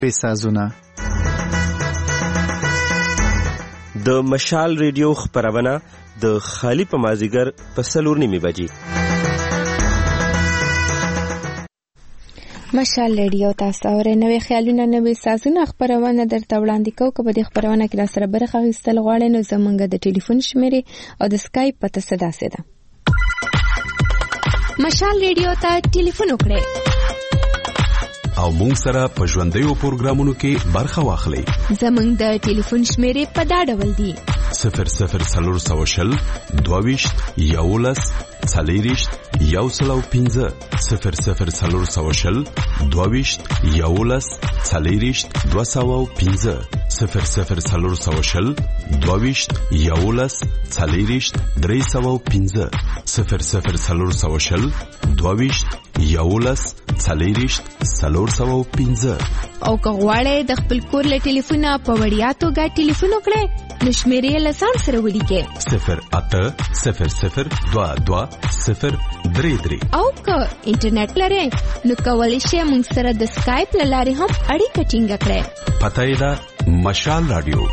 سازونه د مشال ریډیو خبرونه د خالی په مازیګر په 4:30 بجې. مشال ریډیو تاسو اورئ. نوې خیالونه نوې سازونه خبرونه درته وړاندې کوو. که په دې خبرونه کې راسره برخه اخیستل غواړئ نو زموږ د ټلیفون شمیرې او د سکایپ پته داسې ده. مشال ریډیو ته ټلیفون وکړئ او مونږ سره په ژوندیو پروګرامونو کې برخه واخلئ. زموږ د ټلیفون شمیرې په دا ډول دي: 0040 22 11 40 105 0040 22 11 40 205 0040 22 11 40 305 0040 22 11 40 305. او که غواړئ د خپل کور له ټلیفونه په وړیا توګه ټلیفون وکړئ نو شمیرې له ځان سره ولیکئ 0800220333. او که انټرنیټ لرئ نو کولی شئ موږ سره د سکایپ له لارې هم اړیکه ټینګه کړئ. پته یې ده مشال رادیو.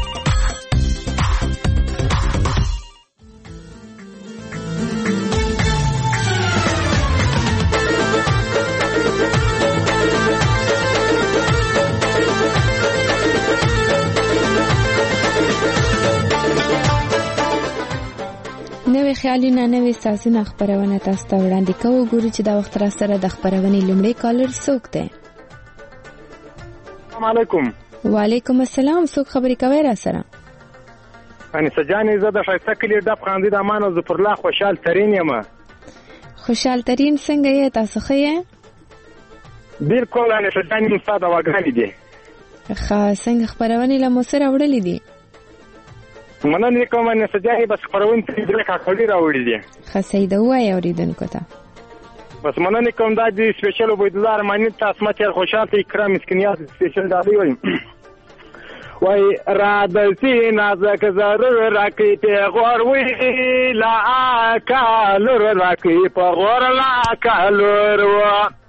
نوې خیالونه نوې سازونه خبرونه تاسو ته وړاندې کوو. ګورو چې دا وخت را سره د خبرونې لومړی کالر څوک دی. السلام علیکم. وعلیکم السلام. څوک خبرې کوي را سره؟ انیسه جانې زه د ښایسته کلي ډب خاندي د امان او ظفرالله خوشحال ترین یم. خوشحال ترین څنګه یې؟ تاسو ښه یې؟ بالکل انیسه جانې ستا دواګانې دي. ښه څنګه خبرونې له مو سره وړلې دي؟ مننه کوم انیسه جانې بس خبرونه ترې درې کاکړي راوړي دي. ښه صحیح ده ووایه اورېدونکو ته. بس مننه کوم دا د سپیشل عبیدالله رحماني ته اسمت یار خوشحال ته اکرام مسکینیات سپیشل ډالۍ وایم. وای را دلسی نازک ضرور راکی پیغور وی لا کالور راکی پیغور لا کالور و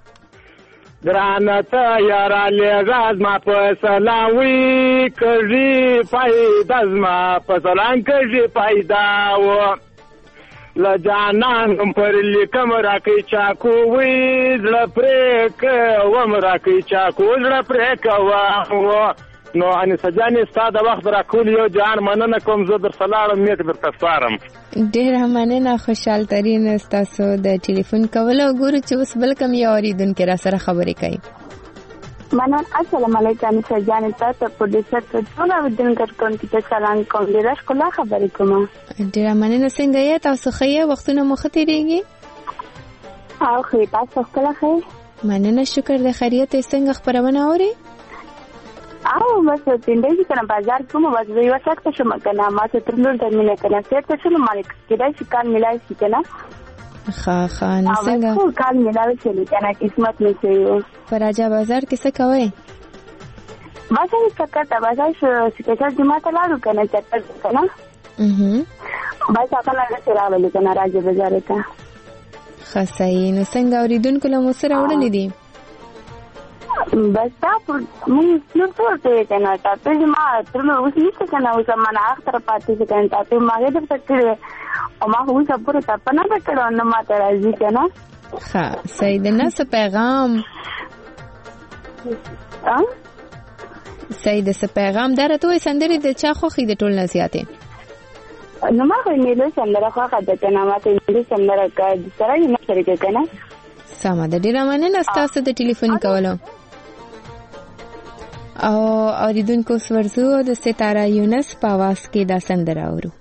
درانتا یارا لیغاز ما پسلاوی کجی پایداز ما پسلان کجی پایداو لجانان پر لیکم راکی چاکو وی زړه پرېک وم راکی چاکو زړه پرېک و نو انیسه جانې ستا د وخت راکول یو جان مننه کوم. زه در سلاړم نیک درته سپارم. ډېره مننه خوشحال ترین ستاسو د ټلیفون کولو. ګورو چې اوس بل کوم یو اورېدونکی را سره خبرې کوي. مننه. السلام علیکم انیسه جانې تاسو په دې سره ټول اورېدونکو ته سلام کوم. ډېره ښکلا خبرې کوم. ډېره مننه. څنګه یې؟ تاسو ښه یې؟ وختونه مو ښه تېرېږي؟ او ښه. تاسو ښکلا ښه؟ مننه. شکر د خیریت. څنګه خبرونه اورئ؟ او بس تندې کنه بازار کوم بس یو وخت شم کنه ما ته ترلور د مینه کنه څه څه مالک کېدای شي کال ملای شي کنه. ښه نو څنګه او کال ملای شي کنه قسمت مې شي. پر راجا بازار کې څه کوي؟ بس یې کټه بازار شو چې د ماته لاړو کنه چټه کنه. بس هغه نه راغلی کنه راجا بازار ته. ښه صحیح. نو څنګه اوریدونکو له مو سره وړلې دي؟ بس تا مونږ نو څه کنه تاسو ما ترلو اوس نشته کنه اوس ما نه اخر پاتې کنه تاسو ما دې په تکړه او ما هو صبر ته پنه پکړو نو ما ته راځي کنه. ښه صحیح ده. نه څه پیغام صحیح ده. څه پیغام درته وي؟ سندرې د چا خوښې د ټول نه زیاتې؟ نو ما خو نیلو سندره خوښه ده کنه. ما ته نیلو سندره کا سره یې نه شریک کنه. سمه ده. ډېره مننه ستاسو د ټلیفون کولو. او اوریدونکو سورزو د ستاره یونس په आवाज کې دا سندره اورو.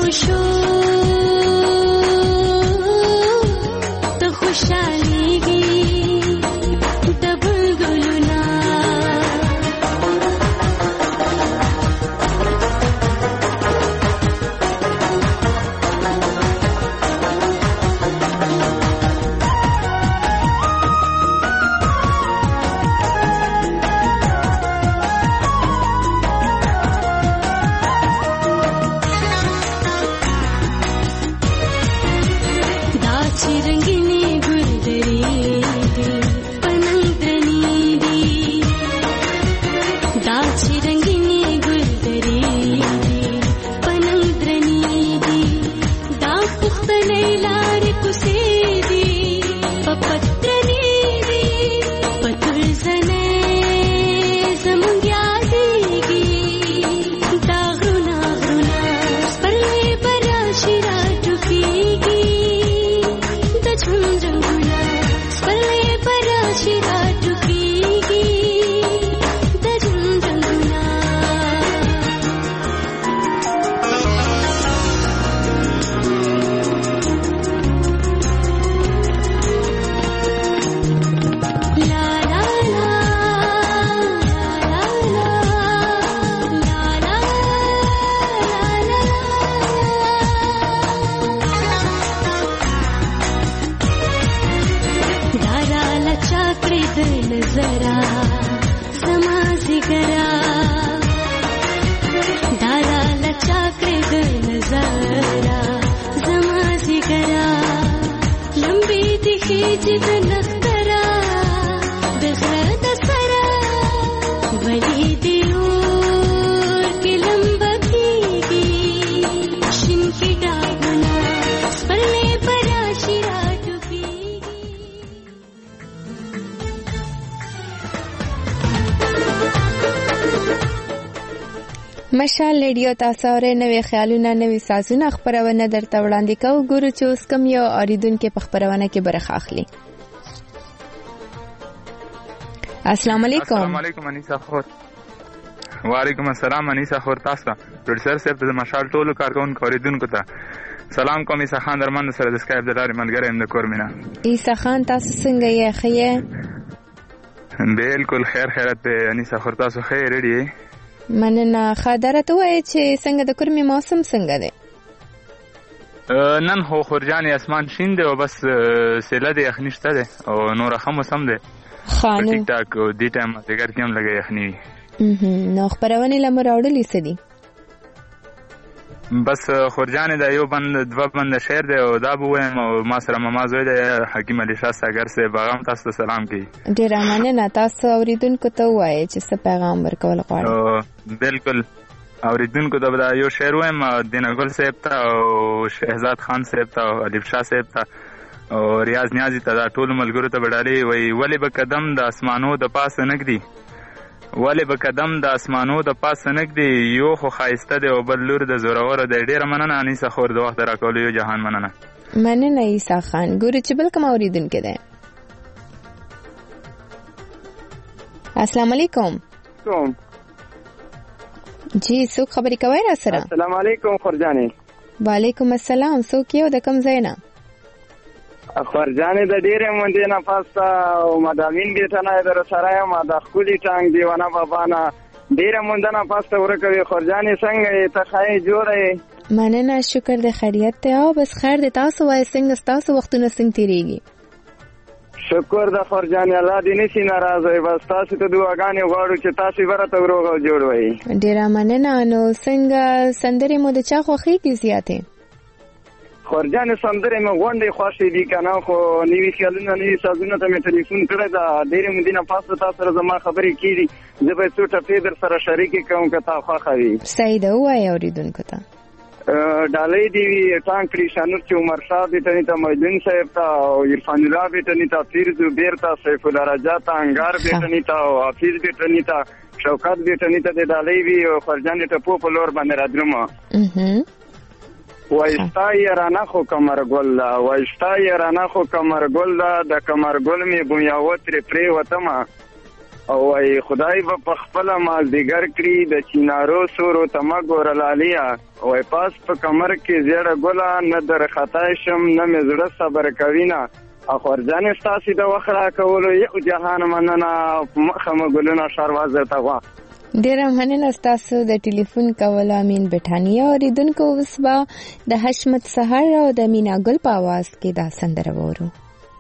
خوشو ته خوشاليږي د بلبلونه مشال ریډیو تاسو اورئ نوې خیالونه نوې سازونه خبرونه درته وړاندې کوو. ګورو چې اوس کوم یو اوریدونکو په خبرونه کې برخه اخلي. السلام علیکم. السلام علیکم انیسا خور. وعلیکم السلام انیسا خور. تاسو پروډوسر صاحب د مشال ټولو کارکونکو اوریدونکو ته سلام کوم. عیسی خان درمان سره د اسکایپ د لارې ملګری ام د کورمینا. عیسی خان تاسو څنګه یې؟ ښه یې؟ بالکل خیر خیرت دی انیسا خور. تاسو ښه ریډي؟ مننه. خادره ته وایي چې څنګه د کورمي موسم څنګه دی؟ نن خو خورجانې اسمان شین دی او بس سیله د یخني شته دی او نور ښه موسم دی. خانو ټیک ټاک او دې ټایم مازدیګر کې هم لږه یخني وي. نو خبرونې له مو راوړلې څه دي؟ بس خورجانې دا یو بند دوه بند شعر دی او دا به ووایم او ما سره ماما زوی دی حکیم علي شاه ساګر صاحب هغه هم تاسو ته سلام کوي. ډېره مننه. تاسو اوریدونکو ته ووایئ چې څه پیغام ورکول غواړئ. بالکل اوریدونکو ته به دا یو شعر ووایم دینه ګل صاحب ته او شهزاد خان صاحب ته او ادیب شاه صاحب ته او ریاض نیازي ته دا ټولو ملګرو ته به ډالۍ وایي. ولې به قدم د اسمانو د پاسه نږدي ولې به قدم د اسمانو د پاسه نږدي یو خو ښایسته دی او بل لور د زورورو دی. ډېره مننه انیسه خور د وخت راکولو. یو جهان مننه. مننه عیسی خان. ګورو چې بل کوم اوریدونکی دی. السلام علیکم. جی څوک خبرې کوئ را سره؟ السلام علیکم خورجانې. وعلیکم السلام. څوک یو د کوم ځای نه؟ خورجانې د ډېرې مودې نه پس او مدامین بیټه نه در سره یم د ښکلي ټانګ دیوانه بابا نه ډېره مونده نه پس ته ورکه وي. خورجانې څنګه یې؟ ته ښه یې؟ جوړه یې؟ مننه. شکر د خیریت دی. او بس خیر دی. تاسو وایئ څنګه ستاسو وختونه څنګه تېرېږي؟ شکر د خورجانې الله دې نشي ناراضه. بس تاسو ته دعاګانې غواړو چې تاسو به راته روغ او جوړ وئ. ډېره مننه. نو څنګه سندرې مو د چا خوښېږي زیاتې؟ خورجانې سندرې مې غونډې خوښې دي که نه خو نوي خیالونه نوي سازونه ته مې ټلیفون کړی ده. ډېرې مودې نه پس تا سره زما خبرې کېږي. زه به څو ټپې در سره شریکې کوم که تا خوښه وي. صحیح ده. ووایه اوریدونکو ته. ډالۍ دې وي ټانګ کړي شانور چې عمر شاه بیټني ته محدین صاحب ته او عرفان الله بیټني ته پیر زبیر ته سیف الله رجا ته انګار بیټني ته او حافظ بیټني ته شوکت بیټني ته ډالۍ وي. او خورجانې ټپو په لور باندې رادرومه وایستا یارانه خو کمر ګل ده وایستا یارانه خو کمر ګل ده د کمر ګل مې بویاوت ترې پرېوتمه او ای خدای په خپل مال دیګر کړی د چینارو سورو تما ګورلالیا او پاس په کمر کې زیړه ګولا نه در خطا شم نه مزړه صبر کوینا اخر ځان استاسي د وخرا کولو یو جهان مننه مخم ګلونه شروازه توا ډیره مننه تاسو د ټلیفون کول امین بټانیا اوریدونکو وسبا د حشمت سحر او د مینا ګل په आवाज کې دا سندره وورو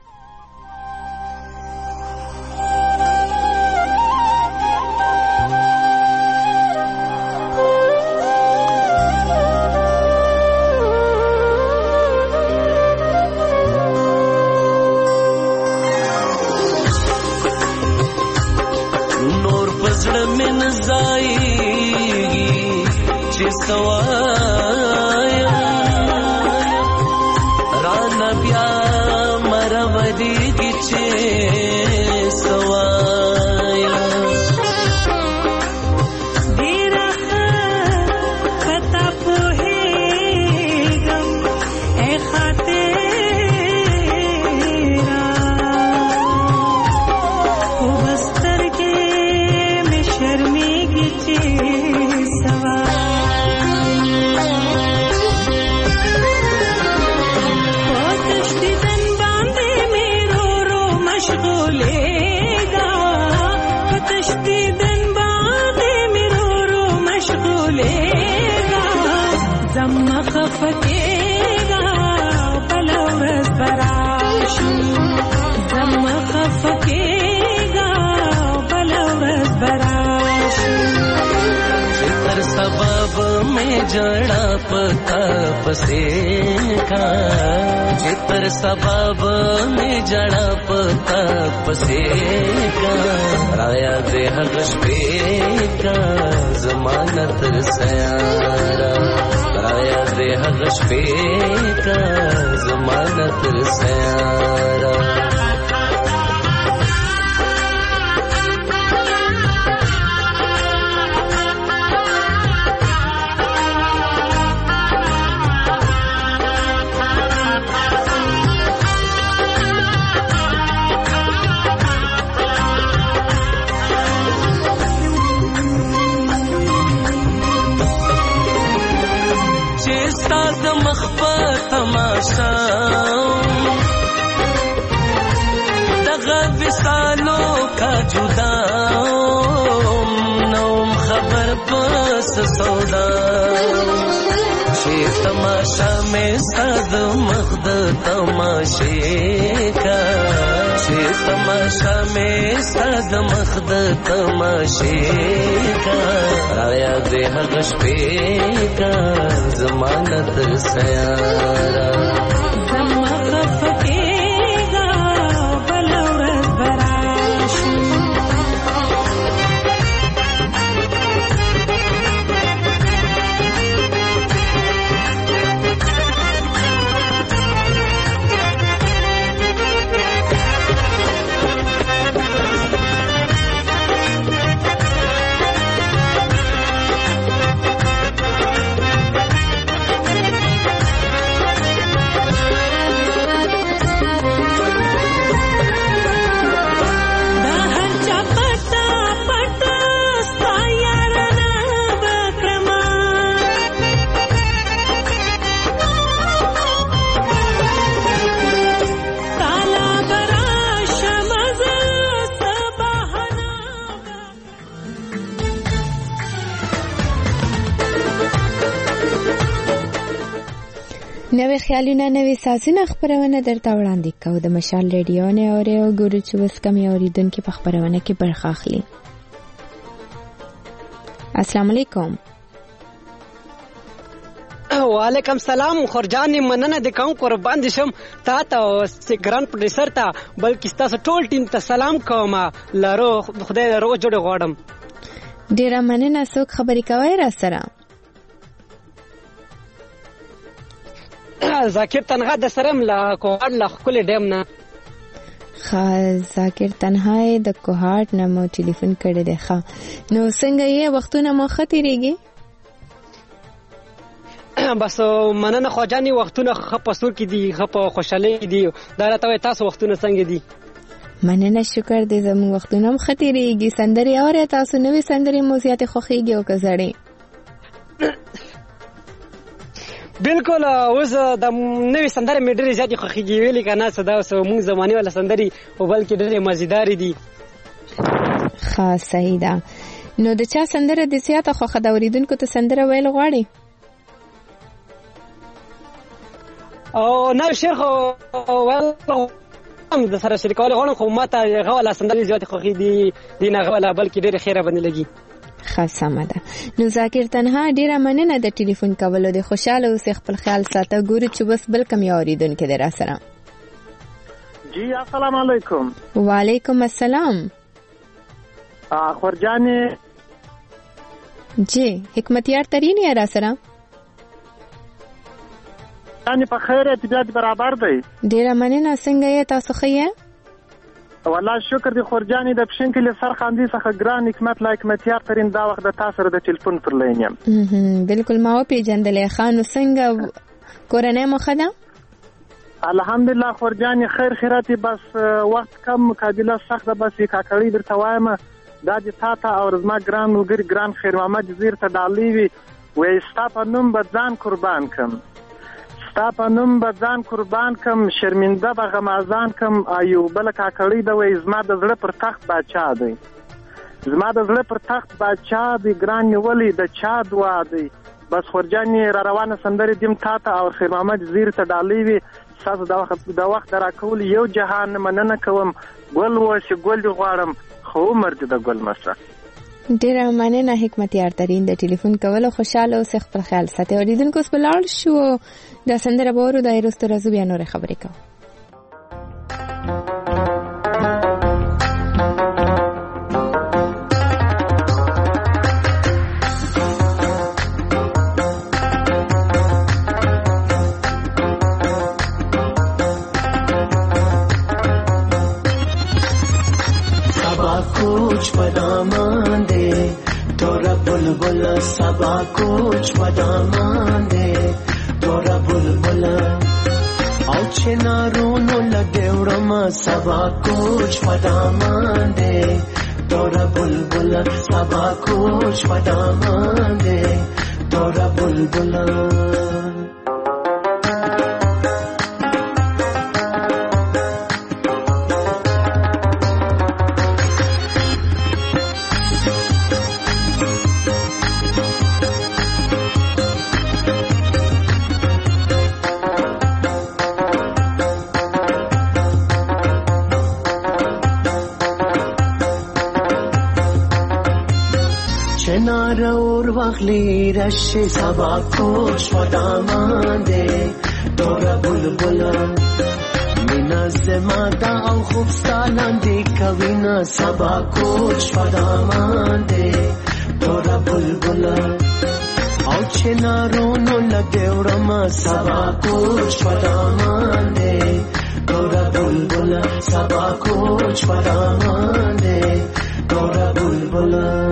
जड़ा पता पसे का जितर सबब में जड़ा पता पसे का राया दे हगश पे का जमानत सयारा राया दे हगश पे का जमानत सयारा दगा विसालों का जुदा नौम खबर बस सौदा शेर तमाशा में सद मख्द तमाशे का शेर तमाशा में सद मख्द तमाशे का राया दे हगश पे का जमानत सयारा نوې خیالونه نوې سازونه خبرونه درته وړاندې کوو د مشال ریډیو نه اوري او ګورو چې وس کم اوریدونکو په خبرونه کې برخه اخلي. السلام علیکم. وعلیکم سلام. خورجان مننه د کوم قربان دي شم تا ته ګران پروډوسر ته بلکې تاسو ټول ټیم ته سلام کوم. لارو خدای درو جوړ غواړم. ډیره مننه. څوک خبرې کوي را سره؟ ذاکر تنها د سرم لا کوهاټ لا خپل ډیم نه. ذاکر تنها د کوهاټ نه مو ټلیفون کړی دی. نو څنګه یې وختونه مو خطرېږي؟ بس مننه خواجانی وختونه خپسور کې دي خپ خوشاله دي. دا راته تاسو وختونه څنګه دي؟ مننه، شکر دې. زموږ وختونه هم ښه تېرېږي. سندرې اورئ تاسو؟ نوې سندرې مو زیاتې خوښېږي او که زړې؟ بالکل. اوس د نوې سندرې مې ډېرې زیاتې خوښېږي، ویلې که نه څه دا اوس مونږ زمانې والا سندرې او بلکې ډېرې مزېدارې دي. ښه، صحیح ده. نو د چا سندره د زیاته خوښه ده؟ اورېدونکو ته سندره ویل غواړې؟ او نوی شعر خو ویل هم د سره شریکول غواړم، خو ما ته هغه والا سندرې زیاتې خوښې دي نه هغه والا، بلکې ډېرې ښې راباندې لګي. ښه، سمه ده. نو ذاکر تنها ډېره مننه د ټلیفون کولو. د خوشحاله اوسې، خپل خیال ساته. ګورو چې بس بل کوم یو اورېدونکی دی را سره. جی السلام علیکم. وعلیکم السلام. خورجانې جی حکمتیار ترین یې را سره؟ یعنې په خیر طبیعت برابر دی. ډېره مننه. څنګه یې تاسو ښه یې؟ والله شکر دی خورجانې. د پښین کلي سرخاندي څخه ګران حکمت لا حکمتیار ترین دا وخت د تاسو سره د ټلیفون پر لین یم. بالکل ما وپېژندلې. ښه، نو څنګه کورنۍ مو ښه ده؟ الحمدلله خورجانې خیر خیرات. بس وخت کم، مقابله سخته، بس کاکړۍ درته وایم دا د تا ته او زما ګران ملګري ګران خیر محمد جزیر ته ډالۍ وي. وایي ستا په نوم به ځان قربان کم، ستا په نوم به ځان قربان کم، شرمنده به غمازان کم. یو بله کاکړۍ ده، وایي زما د زړه پر تخت باچا دی، زما د زړه پر تخت باچا دی، ګران نیولې د چا دعا دی. بس خورجانې را روانه سندرې دیم تا ته او خیر محمد جزیر ته ډالۍ وي. ستاسو د وخت د راکولو یو جهان مننه کوم. ګل اوسې ګل دې غواړم، خو عمر دې د ګل مشه. ډېره مننه حکمتیار ترین د ټلیفون کولو. خوشحاله اوسې، خپل خیال ساتئ. اورېدونکو اوس به لاړ شو، دا سندره به اورو، دا یې وروسته راځو بیا نورې خبرې کوو. कुछ बदामान दे तोरा बुलबुल, सबा कुछ बदामान दे तोरा बुलबुल. او چې نارونو لګېوړم सबा कुछ बदामान दे तोरा बुलबुल, सबा कुछ बदामान दे तोरा बुलबुल. और वखली रश सबा कुछ बदामान दे तोरा बुलबुल. مینا زمادا او خوب سالندی کوینا सबा कुछ बदामान दे तोरा बुलबुल. او چې نارونو لګېوړم सबा कुछ बदामान दे तोरा बुलबुल, सबा कुछ बदामान दे तोरा बुलबुल.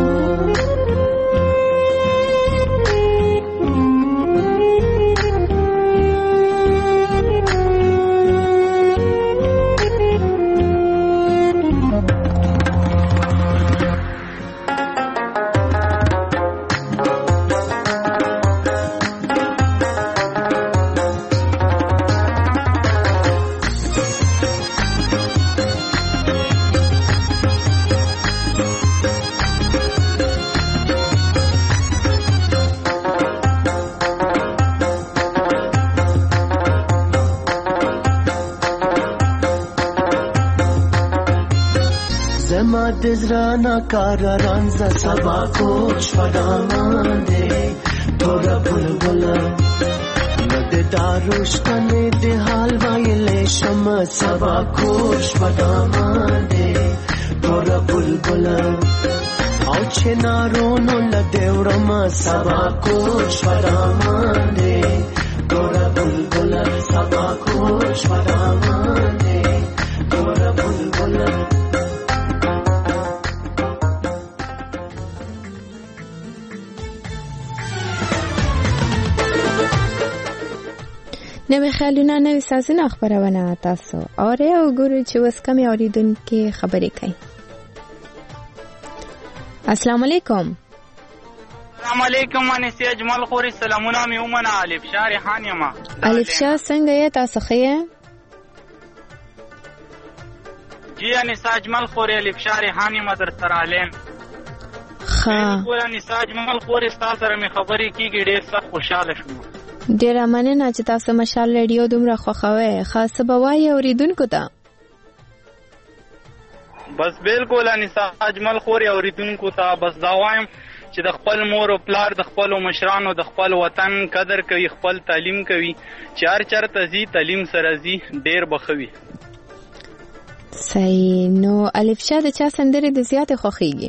دزرانا کارا رانزا सबा कुछ बदामान दे तोरा बुलबुल. ند داروشتنه ده حال وایله شما सबा कुछ बदामान दे तोरा बुलबुल. او چې نارونو لګېوړم सबा कुछ बदामान दे तोरा बुलबुल, सबा कुछ बदामान दे तोरा बुलबुल. نوې خیالونه نوې سازونه خپرونه تاسو اورئ او ګورئ چې اوس کومې اورېدونکي خبرې کوي. السلام علیکم. السلام علیکم انیسه اجمل خوري سلامونه مې ومنه. الف شاه ریحان یم. الف شاه څنګه یې تاسو ښه یې؟ جی انیسه اجمل خوري الف شاه ریحان یم در سره علم. ښه انیسه اجمل خوري تاسو سره مې خبرې کیږي ډېر سخت خوشاله شوم. ډېره مننه چې تاسو مشال ریډیو دومره خوښوئ. خاصه به وایي اورېدونکو ته؟ بس بالکل انیسه اجمل خوري اورېدونکو ته بس دا وایم چې د خپل مور او پلار د خپل مشرانو د خپل وطن قدر کوي، خپل تعلیم کوي، چې هر چرته ځي تعلیم سره ځي ډېر بخوي. صحیح. نو الف شاه د چا سندرې د زیاتې خوښیږي؟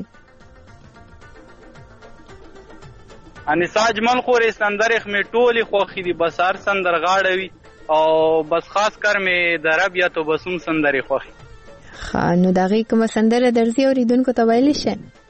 انیسه اجمل خوري سندرې مې ټولې خوښې دي، بس هر سندرغاړی وي او بس خاص کر مې د رب یا توبسوم سندرې خوښې. ښه نو د هغې کومه سندره درځي اورېدونکو ته ویلی شئ؟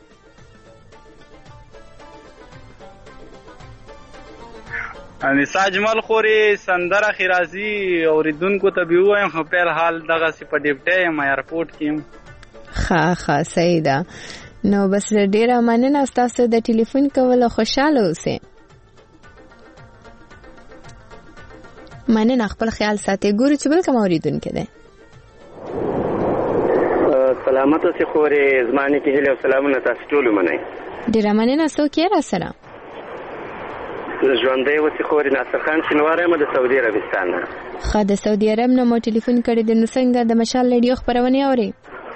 انیسه اجمل خوري سندره خې راځي اورېدونکو ته به ووایم خو په حال دغسې په ډیپټی یم ایرپورټ کې یم. ښه صحیح ده. نو بس ډېره مننه ستاسو د ټلیفون کولو خوشحاله اوسئ. مننه خپل خیال ساتئ. ګورو چې بل کوم اورېدونکی دی. سلامت اوسئ خورې زما نیکې هیلې او سلامونه تاسو ټول ومنئ. ډېره مننه. څوک یې راسره؟ ژوندی اوسئ خورې ناصر خان شینواری یم د سعودي عربستان نه. ښه د سعودي عرب نه مو ټلیفون کړی دی. نو څنګه د مشال ریډیو خپرونې اورئ؟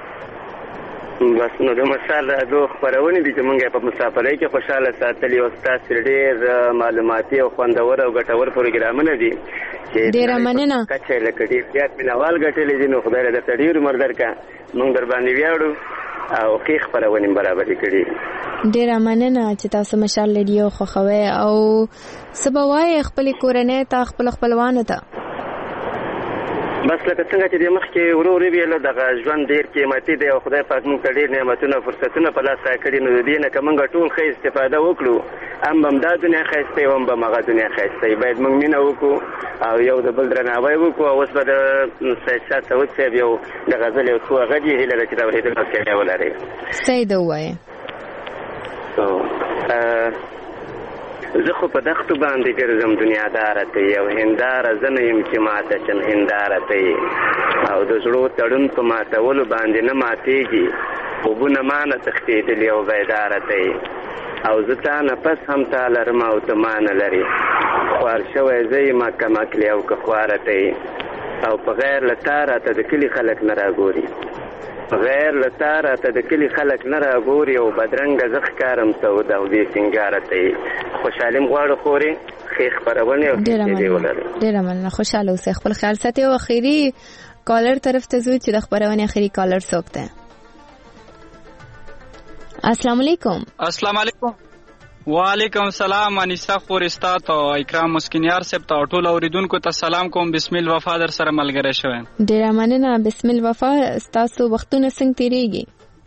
بس نو د مشال راډیو خپرونې دي چې موږ یې په مسافرۍ کې خوشحاله ساتلي او ستاسې ډېر معلوماتي او خوندور او ګټور پروګرامونه دي چې ډېره مننه. کچه یې لکه ډېر زیات مینوال ګټلي دي. نو خدای درته ډېر عمر درکړه. موږ در باندې ویاړو او ښې خپرونې برابرې کړي. ډېره مننه چې تاسو مشال ریډیو خوښوئ او څه به وایئ خپلې کورنۍ ته خپلو خپلوانو ته؟ بس لکه څنګه چې د مخکې ورو ویلو دغه ژوند ډېر قیمتي دی او خدای پاک موږ ته ډېر نعمتونه او فرصتونه په لاس راکړي. نو د دې نه که موږ ټول ښه استفاده وکړو هم به همدا دنیا ښایسته وي هم به همغه دنیا ښایسته وي. باید موږ مینه وکړو او یو د بل درناوی وکړو. او اوس به د سید شاه سعود صاحب یو د غزل یو څو غږ یې هیله ده چې د اورېدلو سیالي ولرئ. صحیح ده ووایه. زه خو په دښتو باندې ګرځم دنیاداره ته یې او هنداره زه نه یم چې ماته شم هنداره ته یې او د زړو تړون په ماتولو باندې نه ماتېږي خوبونه ما نه تښتېدلي او بیداره ته یې او زه تا نه پس هم تا لرم او ته ما نه لرې خوار شوی زه یم کم عقلې او که خواره ته یې او په غیر له تا راته د کلي خلک نه راګوري غیر له تا راته د کلي خلک نه راګوري او بدرنګه زه ښکارم سودا او دې سینګاره ته یې خوشحالي م غواړو خورې ښې خپرونې او ښې ولرئ. ډېره مننه. خوشحاله اوسئ. خپل خیال ساتئ او اخري کالر طرف ته ځو چې د خپرونې اخري کالر څوک دی. السلام علیکم. السلام علیکم. وعلیکم السلام انیسه خوري ستاسو او اکرام مسکینیار صاحب ته ټول اوریدونکو ته سلام کوم. بسم الله وفا در سره ملګری شوم. ډېره مننه. بسم الله وفا ستاسو وختونه څنګه تیریږي؟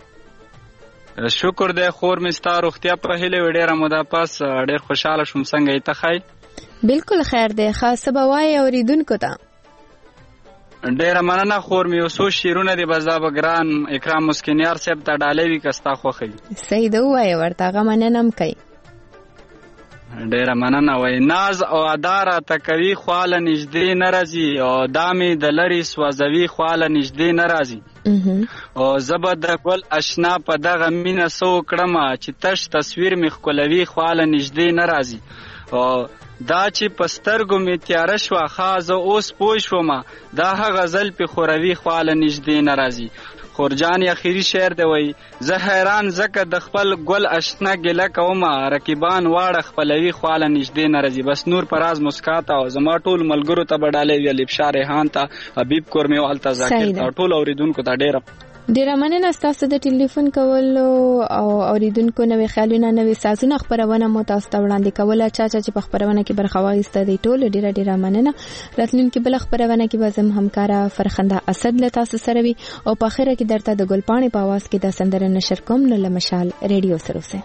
شکر دی خور مې ستا روغتیا په هیله وي. ډېره موده پس ډېر خوشحاله شوم. څنګه یې ته ښایي؟ بالکل خیر دی. خاصه به وایي اوریدونکو ته؟ ډېره مننه خور مې. یو څو شعرونه دي بس دا به ګران اکرام مسکینیار صاحب ته ډالۍ وي که ستا خوښوي. صحیح ده ووایه ورته هغه مننه هم کوي. ډېره مننه. وایي ناز او ادا راته کوي خواله نږدې نه راځي او دا مې د لرې سوځوي خواله نږدې نه راځي او زه به د ګل اشنا په دغه مینه څه وکړمه چې تش تصویر مې ښکلوي خواله نږدې نه راځي او دا چې په سترګو مې تیاره شوه ښه زه اوس پوه شومه دا هغه ځل پې خوروي خواله نږدې نه راځي. خورجان اخیری شعر دی وای زه حیران زکه د خپل ګل اشنا ګله کومه رقیبان واړه خپلوي خواله نږدې نه راځي. بس نور پراز مسکات او زما ټول ملګرو ته بډاله وی الف شاه ریحان ته حبیب کورمی والته ذکر ته ټول اوریدونکو ته ډېره مننه ستاسو د ټلیفون کولو او اوریدونکو نوې خیالونه نوې سازونه خپرونه مو تاسو ته وړاندې کوله. چا چې په خپرونه کې برخه واخیسته دی ټول ډېره مننه. راتلونکي بل خپرونه کې به زم همکاره فرخنده اسد له تاسو سره وي او په اخره کې درته د ګلپاڼې په आवाज کې د سندره نشر کوم. نو له مشال ریډیو سره اوسئ.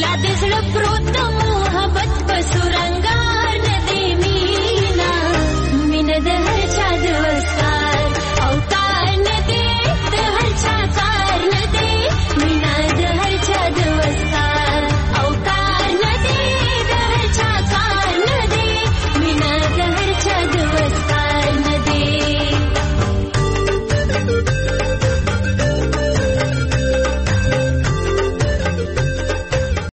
د زړه پروت محبت په سورنګ